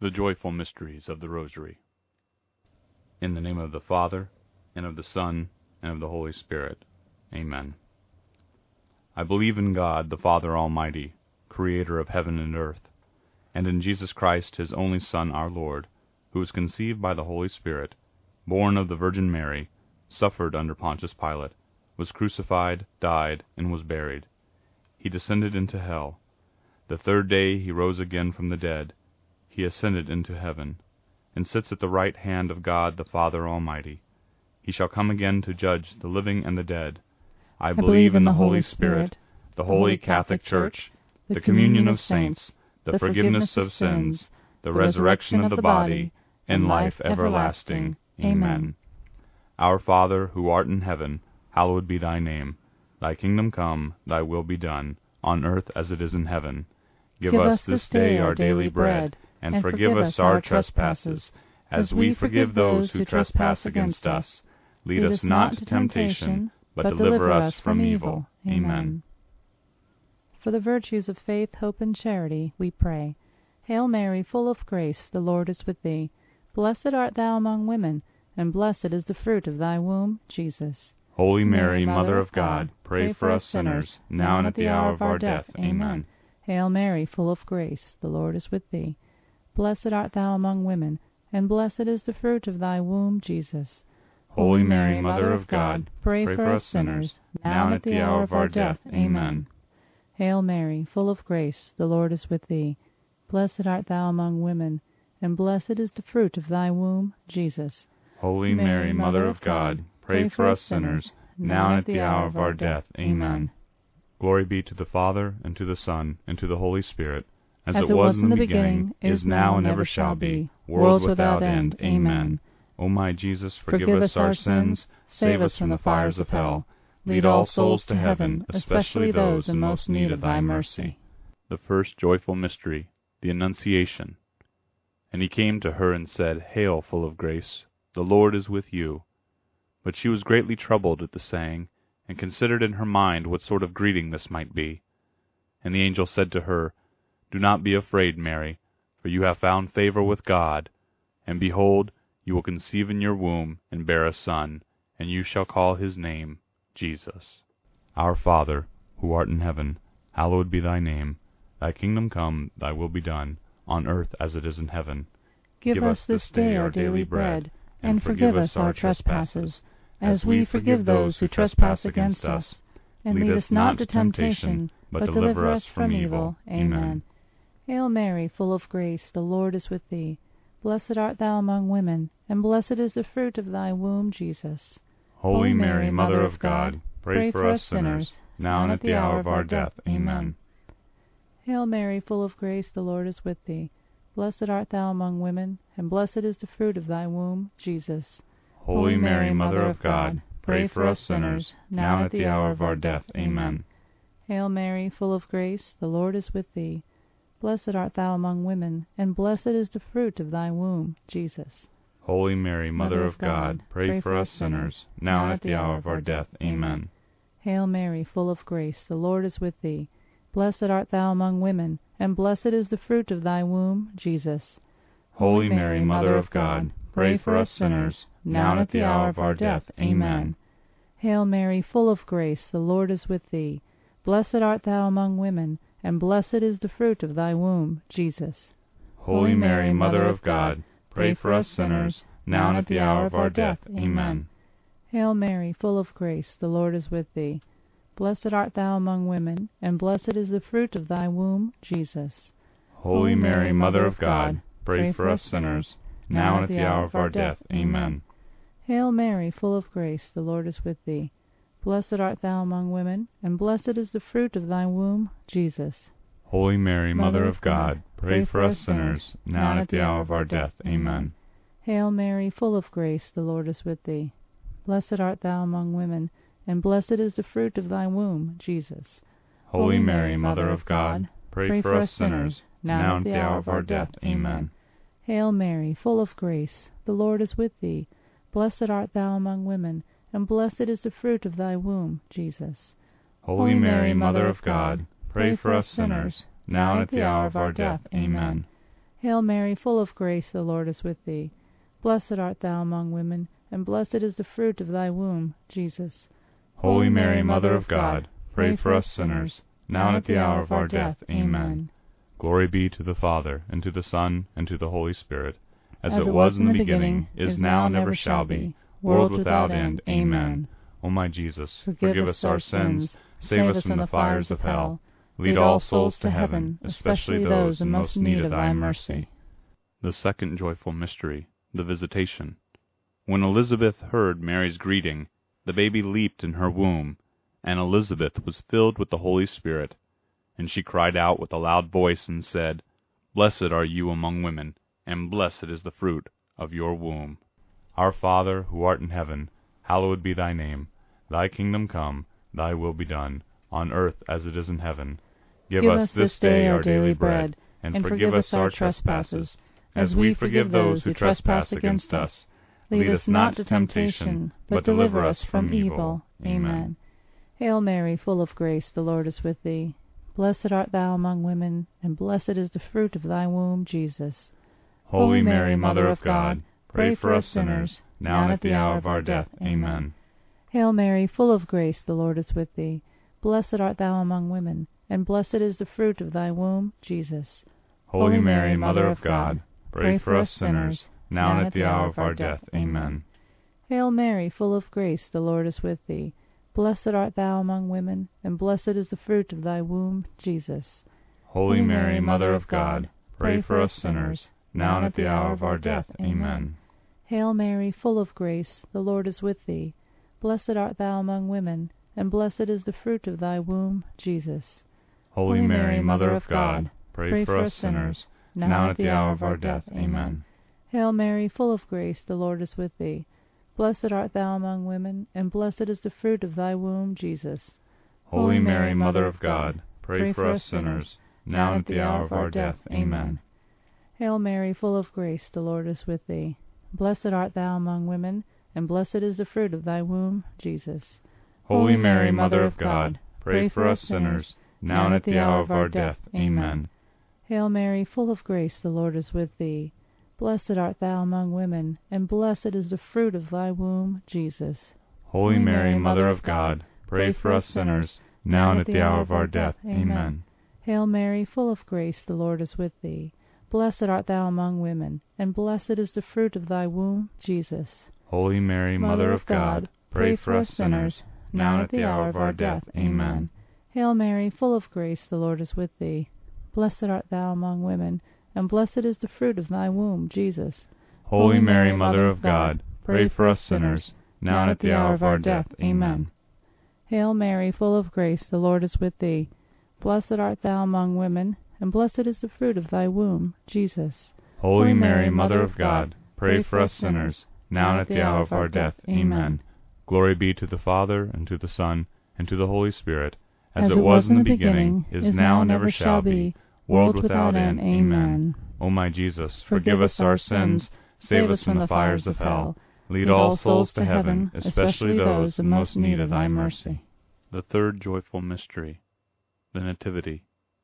The joyful mysteries of the Rosary. In the name of the Father, and of the Son, and of the Holy Spirit. Amen. I believe in God, the Father Almighty, creator of heaven and earth, and in Jesus Christ, his only Son, our Lord, who was conceived by the Holy Spirit, born of the Virgin Mary, suffered under Pontius Pilate, was crucified, died, and was buried. He descended into hell. The third day he rose again from the dead. He ascended into heaven, and sits at the right hand of God the Father Almighty. He shall come again to judge the living and the dead. I believe in the Holy Spirit, the Holy Catholic Church, the communion of saints, the forgiveness of sins, the resurrection of the body, and life everlasting. Amen. Our Father, who art in heaven, hallowed be thy name. Thy kingdom come, thy will be done, on earth as it is in heaven. Give us this day our daily bread, and forgive us our trespasses, as we forgive those who trespass against us. Lead us not to temptation, but deliver us from evil. Amen. For the virtues of faith, hope, and charity, we pray. Hail Mary, full of grace, the Lord is with thee. Blessed art thou among women, and blessed is the fruit of thy womb, Jesus. Holy Mary, Mother of God, pray for us sinners, now and at the hour of our death. Amen. Hail Mary, full of grace, the Lord is with thee. Blessed art thou among women, and blessed is the fruit of thy womb, Jesus. Holy Mary, Mother of God, pray for us sinners, now and at the hour of our death. Amen. Hail Mary, full of grace, the Lord is with thee. Blessed art thou among women, and blessed is the fruit of thy womb, Jesus. Holy Mary, Mother of God, pray for us sinners, now and at the hour of our death. Amen. Glory be to the Father, and to the Son, and to the Holy Spirit, as it was in the beginning, is now, and ever shall be, worlds without end. Amen. O my Jesus, forgive us our sins, save us from the fires of hell, lead all souls to heaven, especially those in most need of thy mercy. The first joyful mystery, the Annunciation. And he came to her and said, Hail, full of grace, the Lord is with you. But she was greatly troubled at the saying, and considered in her mind what sort of greeting this might be. And the angel said to her, Do not be afraid, Mary, for you have found favor with God. And behold, you will conceive in your womb, and bear a son, and you shall call his name Jesus. Our Father, who art in heaven, hallowed be thy name. Thy kingdom come, thy will be done, on earth as it is in heaven. Give us this day our daily bread, and forgive us our trespasses, as we forgive those who trespass against us. And lead us not to temptation, but deliver us from evil. Amen. Hail Mary, full of grace, the Lord is with thee. Blessed art thou among women, and blessed is the fruit of thy womb, Jesus. Holy Mary, Mother of God, pray for us sinners, now and at the hour of our death. Amen. Hail Mary, full of grace, the Lord is with thee. Blessed art thou among women, and blessed is the fruit of thy womb, Jesus. Holy Mary, Mother of God, pray for us sinners, now and at the hour of our death. Amen. Hail Mary, full of grace, the Lord is with thee. Blessed art thou among women, and blessed is the fruit of thy womb, Jesus. Holy Mary, Mother of God, pray for us sinners, now and at the hour of our death. Amen. Hail Mary, full of grace, the Lord is with thee. Blessed art thou among women, and blessed is the fruit of thy womb, Jesus. Holy Mary, Mother of God, pray for us sinners, now and at the hour of our death. Amen. Hail Mary, full of grace, the Lord is with thee. Blessed art thou among women, and blessed is the fruit of thy womb, Jesus. Holy Mary, Mother of God, pray for us sinners, now and at the hour of our death. Amen. Hail Mary, full of grace, the Lord is with thee. Blessed art thou among women, and blessed is the fruit of thy womb, Jesus. Holy Mary, Mother of God, pray for us sinners, now and at the hour of our death. Amen. Hail Mary, full of grace, the Lord is with thee. Blessed art thou among women, and blessed is the fruit of thy womb, Jesus. Holy Mary, Mother of God, pray for us sinners, now and at the hour of our death. Amen. Hail Mary, full of grace, the Lord is with thee. Blessed art thou among women, and blessed is the fruit of thy womb, Jesus. Holy Mary, Mother of God, pray for us sinners, now and at the hour of our death. Amen. Hail Mary, full of grace, the Lord is with thee. Blessed art thou among women, and blessed is the fruit of thy womb, Jesus. Holy Mary, Mother of God, pray for us sinners, now and at the hour of our death. Amen. Hail Mary, full of grace, the Lord is with thee. Blessed art thou among women, and blessed is the fruit of thy womb, Jesus. Holy Mary, Mother of God, pray for us sinners, now and at the hour of our death. Amen. Glory be to the Father, and to the Son, and to the Holy Spirit, as it was in the beginning, is now, and ever shall be, world without end. Amen. O my Jesus, forgive us our sins, save us from the fires of hell, lead all souls to heaven, especially those in most need of thy mercy. The second joyful mystery, the Visitation. When Elizabeth heard Mary's greeting, the baby leaped in her womb, and Elizabeth was filled with the Holy Spirit. And she cried out with a loud voice and said, Blessed are you among women, and blessed is the fruit of your womb. Our Father, who art in heaven, hallowed be thy name. Thy kingdom come, thy will be done, on earth as it is in heaven. Give us this day our daily bread, and forgive us our trespasses, as we forgive those who trespass against us. Lead us not to temptation, but deliver us from evil. Amen. Hail Mary, full of grace, the Lord is with thee. Blessed art thou among women, and blessed is the fruit of thy womb, Jesus. Holy Mary, Mother of God, pray for us sinners, now and at the hour of our death. Amen. Hail Mary, full of grace, the Lord is with thee. Blessed art thou among women, and blessed is the fruit of thy womb, Jesus. Holy Mary, Mother of God, pray for us sinners, now and at the hour of our death. Amen. Hail Mary, full of grace, the Lord is with thee. Blessed art thou among women, and blessed is the fruit of thy womb, Jesus. Holy Mary, Mother of God, pray for us sinners, now and at the hour of our death. Amen. Hail Mary, full of grace, the Lord is with thee. Blessed art thou among women, and blessed is the fruit of thy womb, Jesus. Holy Mary, Mother of God, pray for us sinners, now and at the hour of our death. Amen. Hail Mary, full of grace, the Lord is with thee. Blessed art thou among women, and blessed is the fruit of thy womb, Jesus. Holy Mary, Mother of God, pray for us sinners, now and at the hour of our death. Amen. Hail Mary, full of grace, the Lord is with thee. Blessed art thou among women, and blessed is the fruit of thy womb, Jesus. Holy Mary, Mother of God, pray for us sinners, now and at the hour of our death. Amen. Hail Mary, full of grace, the Lord is with thee. Blessed art thou among women, and blessed is the fruit of thy womb, Jesus. Holy Mary, Mother of God, pray for us sinners, now and at the hour of our death. Amen. Hail Mary, full of grace, the Lord is with thee. Blessed art thou among women, and blessed is the fruit of thy womb, Jesus. Holy Mary, Mother of God, pray for us sinners, now and at the hour of our death. Amen. Hail Mary, full of grace, the Lord is with thee. Blessed art thou among women, and blessed is the fruit of thy womb, Jesus. Holy Mary, Mother of God, pray for us sinners, now and at the hour of our death. Amen. Hail Mary, full of grace, the Lord is with thee. Blessed art thou among women, and blessed is the fruit of thy womb, Jesus. Holy Mary, Mother of God, pray for us sinners, now and at the hour of our death. Amen. Glory be to the Father, and to the Son, and to the Holy Spirit, as it was in the beginning, is now, and ever shall be, world without end. Amen. O my Jesus, forgive us our sins, save us from the fires of hell, lead all souls to heaven, especially those in most need of thy mercy. The third joyful mystery, the Nativity.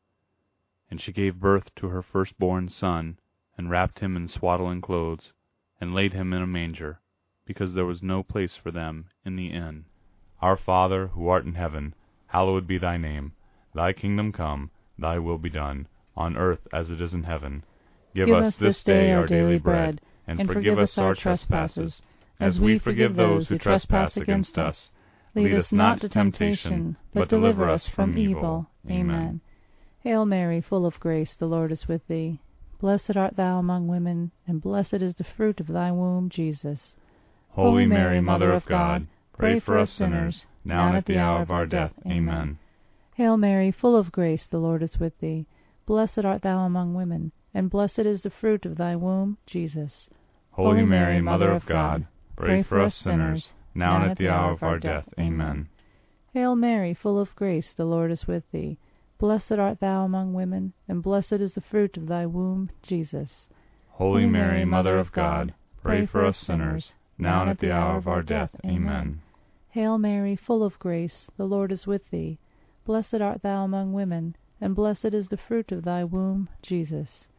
And she gave birth to her firstborn son, and wrapped him in swaddling clothes, and laid him in a manger, because there was no place for them in the inn. Our Father, who art in heaven, hallowed be thy name. Thy kingdom come, thy will be done, on earth as it is in heaven. Give us this day our daily bread, and forgive us our trespasses, as we forgive those who trespass against us. Lead us not to temptation, but deliver us from evil. Amen. Hail Mary, full of grace, the Lord is with thee. Blessed art thou among women, and blessed is the fruit of thy womb, Jesus. Holy Mary, Mother of God, pray for us sinners, now and at the hour of our death. Amen. Hail Mary, full of grace, the Lord is with thee. Blessed art thou among women, and blessed is the fruit of thy womb, Jesus. Holy Mary, Mother of God, pray for us sinners, now and at the hour of our death. Amen. Hail Mary, full of grace, the Lord is with thee. Blessed art thou among women, and blessed is the fruit of thy womb, Jesus. Holy Mary, Mother of God, pray for us sinners, now and at the hour of our death. Amen. Hail Mary, full of grace, the Lord is with thee. Blessed art thou among women, and blessed is the fruit of thy womb, Jesus.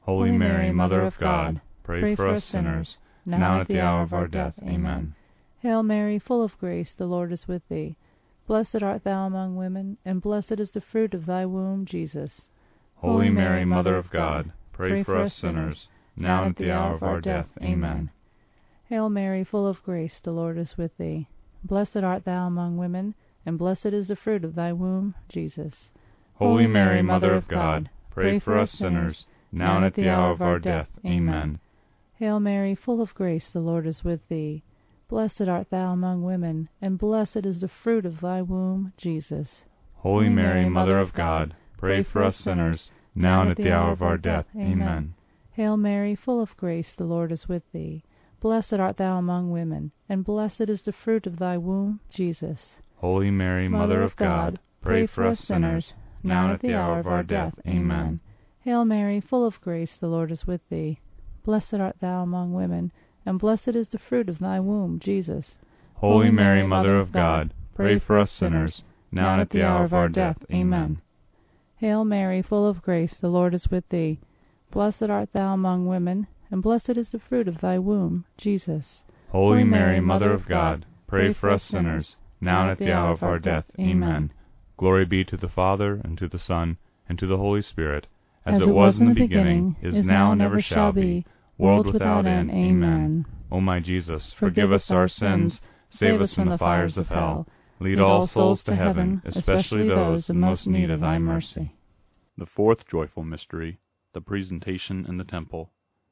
Holy Mary, Mother of God, pray for us sinners, now and at the hour of our death. Amen. Hail Mary, full of grace, the Lord is with thee. Blessed art thou among women, and blessed is the fruit of thy womb, Jesus. Holy Mary, Mother of God, pray for us sinners, now and at the hour of our death. Amen. Hail Mary, full of grace, the Lord is with thee. Blessed art thou among women, and blessed is the fruit of thy womb, Jesus. Holy Mary, Mother of God, pray for us sinners, now and at the hour of our death. Amen. Hail Mary, full of grace, the Lord is with thee. Blessed art thou among women, and blessed is the fruit of thy womb, Jesus. Holy Mary, Mother of God, pray for us sinners, now and at the hour of our death. Amen. Hail Mary, full of grace, the Lord is with thee. Blessed art thou among women, and blessed is the fruit of thy womb, Jesus. Holy Mary, Mother of God, pray for us sinners, now and at the hour of our death. Amen. Hail Mary, full of grace, the Lord is with thee. Blessed art thou among women, and blessed is the fruit of thy womb, Jesus. Holy Mary, Mother of God, pray for us sinners, now and at the hour of our death. Amen. Hail Mary, full of grace, the Lord is with thee. Blessed art thou among women, and blessed is the fruit of thy womb, Jesus. Holy Mary, Mother of God, pray for us sinners, now and at the hour of our death. Amen. Glory be to the Father, and to the Son, and to the Holy Spirit, as it was in the beginning, is now, and ever shall be, world without end. Amen. O my Jesus, forgive us our sins, save us from the fires of hell, lead all souls to heaven, especially those in most need of thy mercy. The fourth joyful mystery, the presentation in the temple.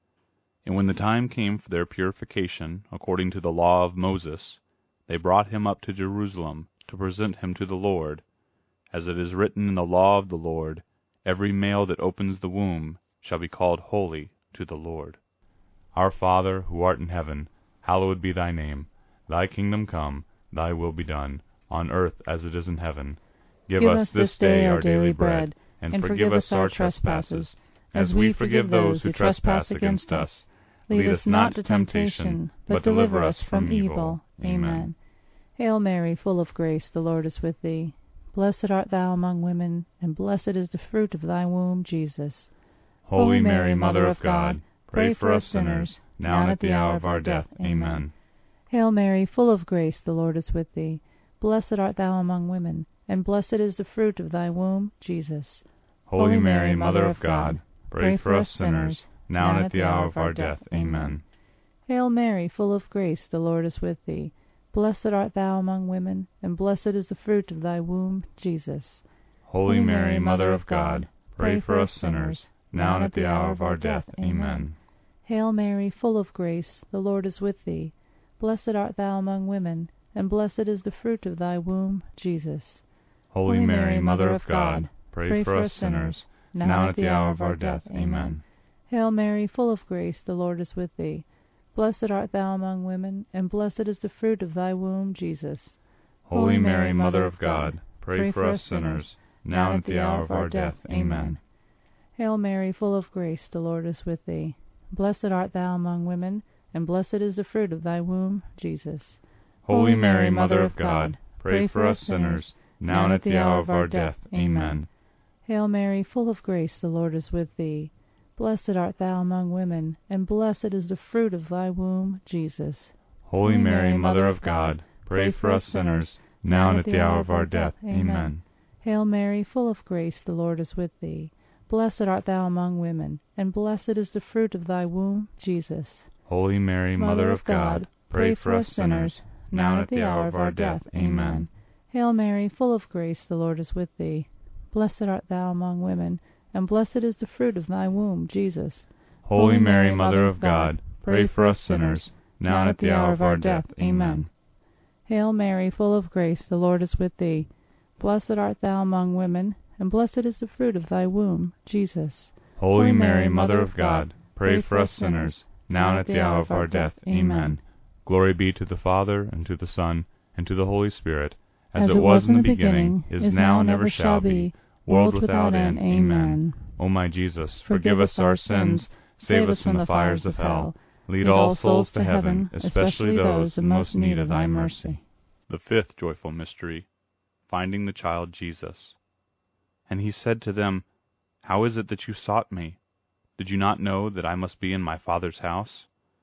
And when the time came for their purification, according to the law of Moses, they brought him up to Jerusalem to present him to the Lord. As it is written in the law of the Lord, every male that opens the womb shall be called holy to the Lord. Our Father, who art in heaven, hallowed be thy name. Thy kingdom come, thy will be done, on earth as it is in heaven. Give us this day our daily bread, and forgive us our trespasses, as we forgive those who trespass against us. Lead us not to temptation, but deliver us from evil. Amen. Hail Mary, full of grace, the Lord is with thee. Blessed art thou among women, and blessed is the fruit of thy womb, Jesus. Holy Mary, Mother of God, pray for us sinners, now and at the hour of our death. Amen. Hail Mary, full of grace, the Lord is with thee. Blessed art thou among women, and blessed is the fruit of thy womb, Jesus. Holy Mary, Mother of God, pray for us sinners, now and at the hour of our death. Amen. Hail Mary, full of grace, the Lord is with thee. Blessed art thou among women, and blessed is the fruit of thy womb, Jesus. Holy Mary, Mother of God, pray for us sinners, now and at the hour of our death. Amen. Hail Mary, full of grace, the Lord is with thee. Blessed art thou among women, and blessed is the fruit of thy womb, Jesus. Holy Mary, Mother of God, pray for us sinners, now and at the hour of our death. Amen. Hail Mary, full of grace, the Lord is with thee. Blessed art thou among women, and blessed is the fruit of thy womb, Jesus. Holy Mary, Mother of God, pray for us sinners, now and at the hour of our death. Amen. Hail Mary, full of grace, the Lord is with thee. Blessed art thou among women, and blessed is the fruit of thy womb, Jesus. Holy Mary, Mother of God, pray for us sinners, now and at the hour of our death. Amen. Hail Mary, full of grace, the Lord is with thee. Blessed art thou among women, and blessed is the fruit of thy womb, Jesus. Holy Mary, Mother of God, pray for us sinners, now and at the hour of our death. Amen. Hail Mary, full of grace, the Lord is with thee. Blessed art thou among women, and blessed is the fruit of thy womb, Jesus. Holy Mary, Mother of God, pray for us sinners, now and at the hour of our death. Amen. Hail Mary, full of grace, the Lord is with thee. Blessed art thou among women, and blessed is the fruit of thy womb, Jesus. Holy Mary, Mother of God, pray for us sinners, now and at the hour of our death. Amen. Hail Mary, full of grace, the Lord is with thee. Blessed art thou among women, and blessed is the fruit of thy womb, Jesus. Holy Mary, Mother of God, pray for us sinners, now and at the hour of our death. Amen. Glory be to the Father, and to the Son, and to the Holy Spirit, as it was in the beginning, is now, and ever shall be, world without end. Amen. O my Jesus, forgive us our sins, save us from the fires of hell, lead all souls to heaven, especially those in most need of thy mercy. The fifth joyful mystery, finding the child Jesus. And he said to them, How is it that you sought me? Did you not know that I must be in my Father's house?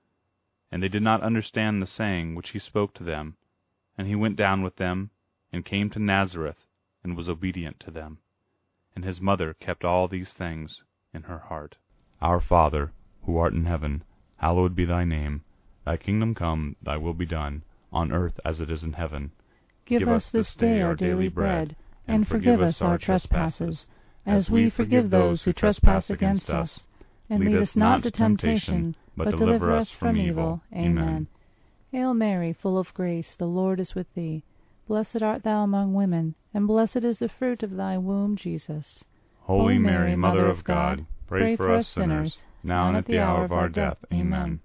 And they did not understand the saying which he spoke to them. And he went down with them, and came to Nazareth, and was obedient to them. And his mother kept all these things in her heart. Our Father, who art in heaven, hallowed be thy name. Thy kingdom come, thy will be done, on earth as it is in heaven. Give us this day our daily bread, and forgive us our trespasses, as we forgive those who trespass against us. And lead us not into temptation, but deliver us from evil. Amen. Hail Mary, full of grace, the Lord is with thee. Blessed art thou among women, and blessed is the fruit of thy womb, Jesus. Holy Mary, Mother of God, pray for us sinners, now and at the hour of our death. Amen.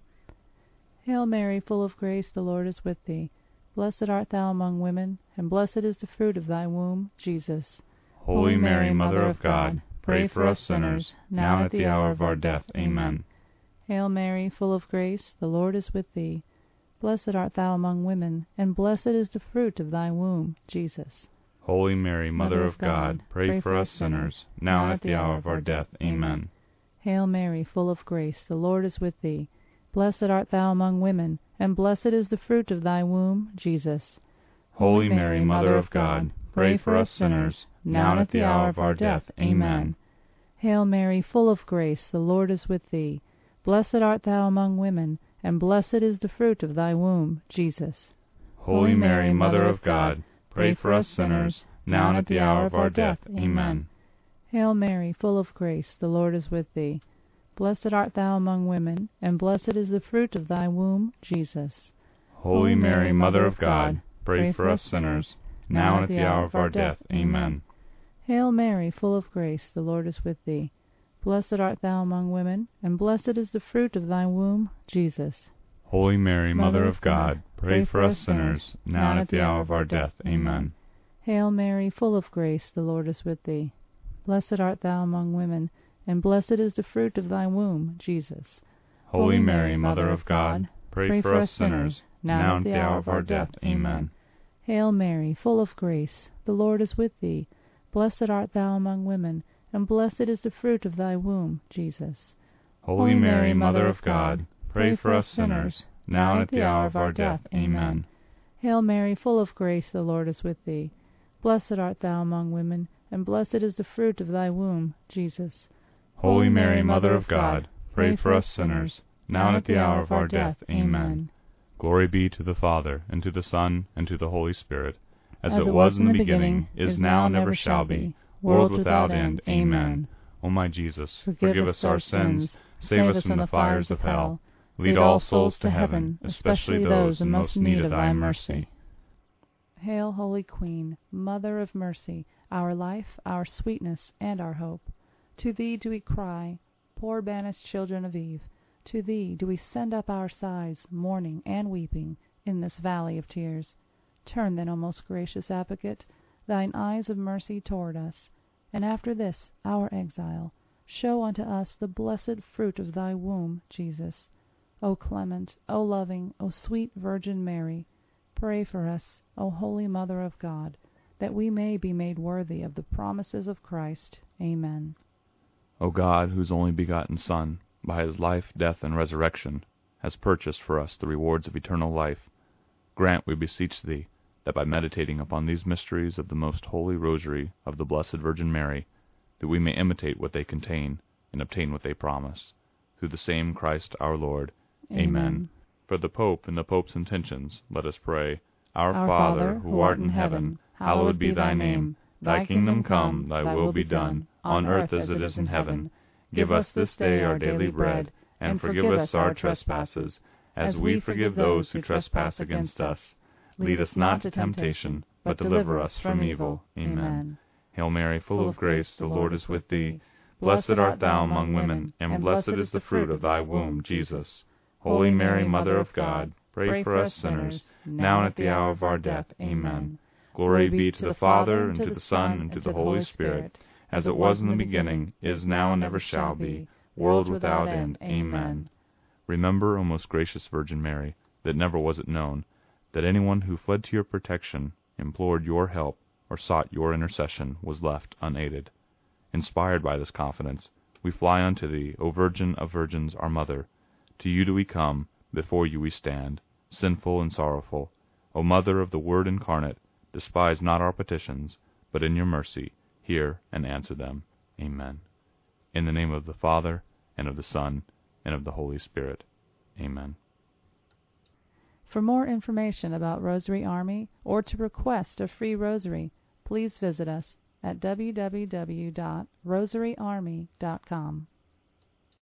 Hail Mary, full of grace, the Lord is with thee. Blessed art thou among women, and blessed is the fruit of thy womb, Jesus. Holy Mary, Mother of God, pray for us sinners, now and at the hour of our death. Amen. Hail Mary, full of grace, the Lord is with thee. Blessed art thou among women, and blessed is the fruit of thy womb, Jesus. Holy Mary, Mother of God, pray for us sinners, now and at the hour of our death. Amen. Hail Mary, full of grace, the Lord is with thee. Blessed art thou among women, and blessed is the fruit of thy womb, Jesus. Holy Mary, Mother of God, pray for us sinners, now and at the hour of our death. Amen. Hail Mary, full of grace, the Lord is with thee. Blessed art thou among women, and blessed is the fruit of thy womb, Jesus. Holy Mary, Mother of God, pray for us sinners, now and at the hour of our death. Amen. Hail Mary, full of grace, the Lord is with thee. Blessed art thou among women, and blessed is the fruit of thy womb, Jesus. Holy Mary, Mother of God, pray for us sinners, now and at the hour of our death. Amen. Hail Mary, full of grace, the Lord is with thee. Blessed art thou among women, and blessed is the fruit of thy womb, Jesus. Holy Mary, Mother of God, pray for us sinners, now and at the hour of our death. Amen. Hail Mary, full of grace, the Lord is with thee. Blessed art thou among women, and blessed is the fruit of thy womb, Jesus. Holy Mary, Mother of God, pray for us sinners, now and at the hour of our death. Amen. Hail Mary, full of grace, the Lord is with thee. Blessed art thou among women, and blessed is the fruit of thy womb, Jesus. Holy Mary, Mother of God, pray for us sinners, now and at the hour of our death. Amen. Hail Mary, full of grace, the Lord is with thee. Blessed art thou among women, and blessed is the fruit of thy womb, Jesus. Holy Mary, Mother of God, pray for us sinners, now and at the hour of our death. Amen. Glory be to the Father, and to the Son, and to the Holy Spirit, as it was in the beginning, is now, and ever shall be, world without end. Amen. O my Jesus, forgive us our sins, save us from the fires of hell, lead all souls to heaven, especially those in most need of thy mercy. Hail, Holy Queen, Mother of Mercy, our life, our sweetness, and our hope. To thee do we cry, poor banished children of Eve. To thee do we send up our sighs, mourning and weeping, in this valley of tears. Turn then, O most gracious Advocate, thine eyes of mercy toward us, and after this our exile, show unto us the blessed fruit of thy womb, Jesus. O clement, O loving, O sweet Virgin Mary, pray for us, O Holy Mother of God, that we may be made worthy of the promises of Christ. Amen. O God, whose only begotten Son, by his life, death, and resurrection, has purchased for us the rewards of eternal life, grant, we beseech thee, that by meditating upon these mysteries of the most holy rosary of the Blessed Virgin Mary, that we may imitate what they contain, and obtain what they promise. Through the same Christ our Lord. Amen. For the Pope and the Pope's intentions, let us pray. Our Father, who art in heaven, hallowed be thy name. Thy kingdom come, thy will be done, on earth as it is in heaven. Give us this day our daily bread, and forgive us our trespasses, as we forgive those who trespass against us. Lead us not to temptation, but deliver us from evil. Amen. Hail Mary, full of grace, the Lord is with thee. Blessed art thou among women, and blessed is the fruit of thy womb, Jesus. Holy Mary, Mother of God, pray for us sinners, now and at the hour of our death. Amen. Glory be to the Father, and to the Son, and to the Holy Spirit, as it was in the beginning, is now, and ever shall be, world without end. Amen. Remember, O most gracious Virgin Mary, that never was it known that anyone who fled to your protection, implored your help, or sought your intercession was left unaided. Inspired by this confidence, We fly unto thee, O Virgin of Virgins, our Mother. To you do we come, before you we stand, sinful and sorrowful. O Mother of the Word incarnate, despise not our petitions, but in your mercy hear and answer them. Amen. In the name of the Father, and of the Son, and of the Holy Spirit. Amen. For more information about Rosary Army or to request a free rosary, please visit us at www.rosaryarmy.com.